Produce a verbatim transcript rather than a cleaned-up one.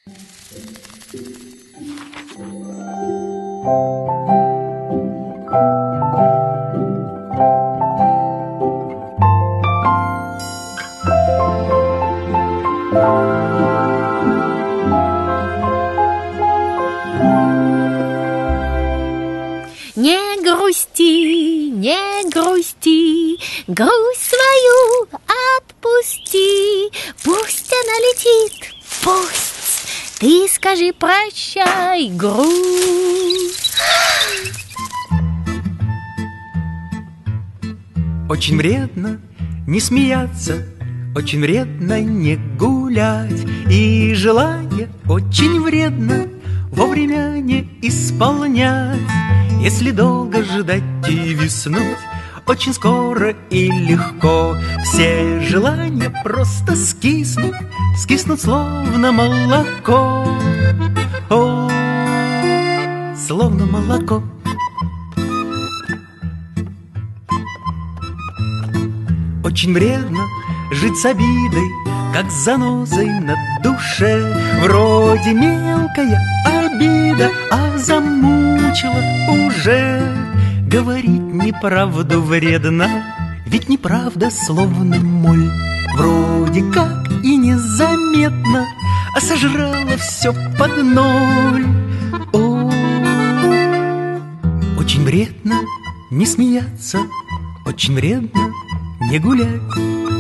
Не грусти, не грусти, грусть свою отпусти. Пусть она летит, пусть. Ты скажи прощай, грусть. Очень вредно не смеяться, очень вредно не гулять, и желание очень вредно вовремя не исполнять. Если долго ждать и виснуть, очень скоро и легко все желания просто скиснут, скиснут словно молоко. О, словно молоко. Очень вредно жить с обидой, как с занозой на душе. Вроде мелкая обида, а замучила уже. Говорить неправду вредно, ведь неправда словно моль. Вроде как и незаметно, а сожрала все под ноль. О, очень вредно не смеяться, очень вредно не гулять.